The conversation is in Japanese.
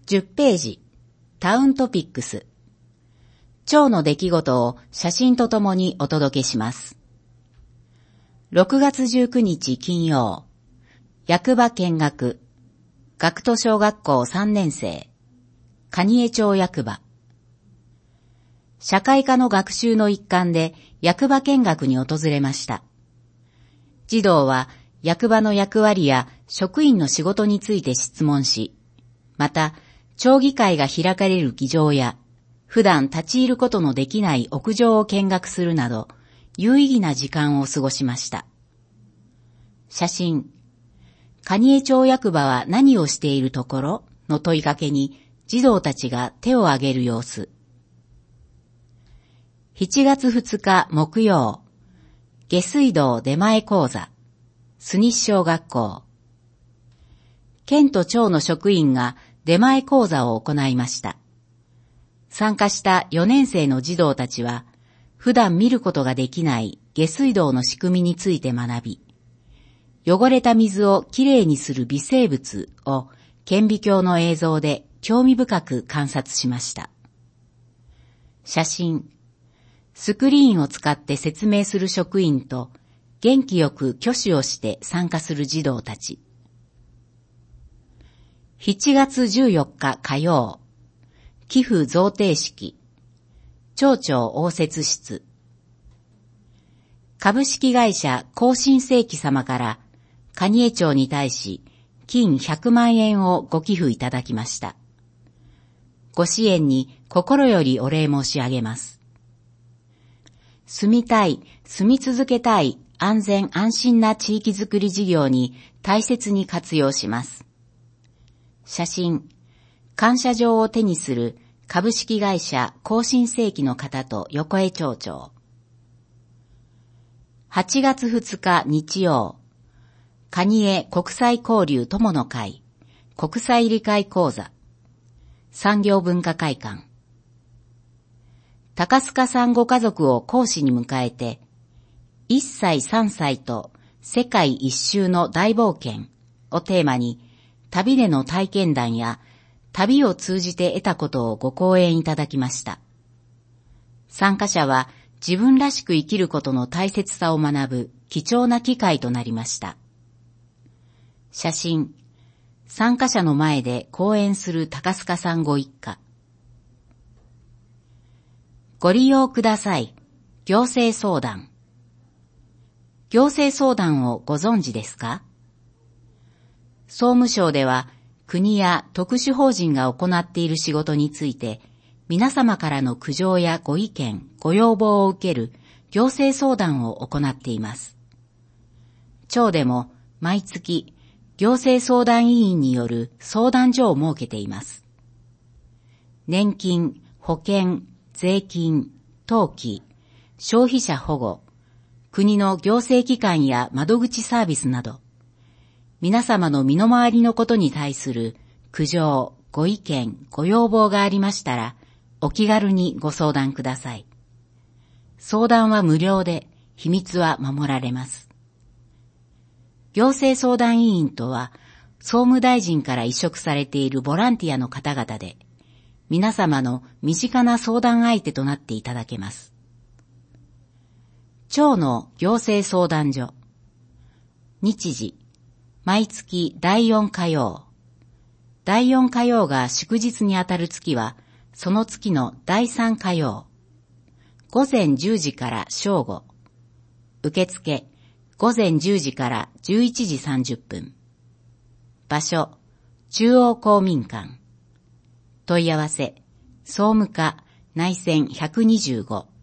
10ページ、タウントピックス。町の出来事を写真とともにお届けします。6月19日金曜、役場見学、学徒小学校3年生、蟹江町役場。社会科の学習の一環で役場見学に訪れました。児童は役場の役割や職員の仕事について質問し、また、町議会が開かれる議場や、普段立ち入ることのできない屋上を見学するなど、有意義な時間を過ごしました。写真。蟹江町役場は何をしているところの問いかけに、児童たちが手を挙げる様子。7月2日木曜、下水道出前講座、須西小学校。県と町の職員が出前講座を行いました。参加した4年生の児童たちは、普段見ることができない下水道の仕組みについて学び、汚れた水をきれいにする微生物を顕微鏡の映像で興味深く観察しました。写真。スクリーンを使って説明する職員と、元気よく挙手をして参加する児童たち。7月14日火曜、寄付贈呈式、町長応接室。株式会社興新世紀様から蟹江町に対し金100万円をご寄付いただきました。ご支援に心よりお礼申し上げます。住みたい、住み続けたい安全安心な地域づくり事業に大切に活用します。写真。感謝状を手にする株式会社興新世紀の方と横江町長。8月2日日曜、蟹江国際交流友の会国際理解講座、産業文化会館。高須賀さんご家族を講師に迎えて、1歳3歳と世界一周の大冒険をテーマに、旅での体験談や旅を通じて得たことをご講演いただきました。参加者は自分らしく生きることの大切さを学ぶ貴重な機会となりました。写真。参加者の前で講演する高須賀さんご一家。ご利用ください。行政相談。行政相談をご存知ですか？総務省では国や特殊法人が行っている仕事について皆様からの苦情やご意見、ご要望を受ける行政相談を行っています。町でも毎月行政相談委員による相談所を設けています。年金、保険、税金、登記、消費者保護、国の行政機関や窓口サービスなど、皆様の身の回りのことに対する苦情、ご意見、ご要望がありましたら、お気軽にご相談ください。相談は無料で、秘密は守られます。行政相談委員とは、総務大臣から委嘱されているボランティアの方々で、皆様の身近な相談相手となっていただけます。町の行政相談所。日時。毎月第4火曜。第4火曜が祝日にあたる月は、その月の第3火曜。午前10時から正午。受付、午前10時から11時30分。場所、中央公民館。問い合わせ、総務課内線125。